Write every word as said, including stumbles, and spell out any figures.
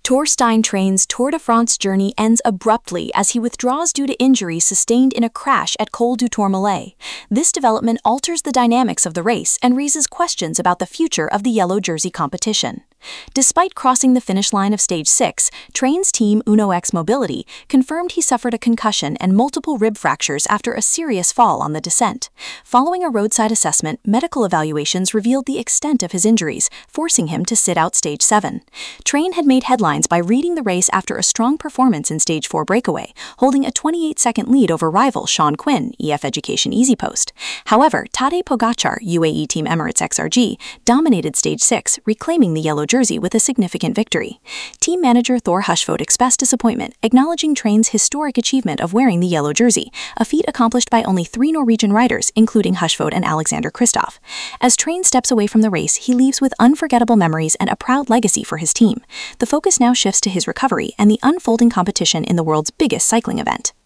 Torstein Train's Tour de France journey ends abruptly as he withdraws due to injuries sustained in a crash at Col du Tourmalet. This development alters the dynamics of the race and raises questions about the future of the yellow jersey competition. Despite crossing the finish line of Stage six, Train's team Uno X Mobility confirmed he suffered a concussion and multiple rib fractures after a serious fall on the descent. Following a roadside assessment, medical evaluations revealed the extent of his injuries, forcing him to sit out Stage seven. Train had made headlines by leading the race after a strong performance in Stage four breakaway, holding a twenty-eight second lead over rival Sean Quinn, E F Education EasyPost. However, Tadej Pogacar, U A E Team Emirates X R G, dominated Stage six, reclaiming the yellow jersey with a significant victory. Team manager Thor Hushovd expressed disappointment, acknowledging Train's historic achievement of wearing the yellow jersey, a feat accomplished by only three Norwegian riders, including Hushovd and Alexander Kristoff. As Train steps away from the race, he leaves with unforgettable memories and a proud legacy for his team. The focus now shifts to his recovery and the unfolding competition in the world's biggest cycling event.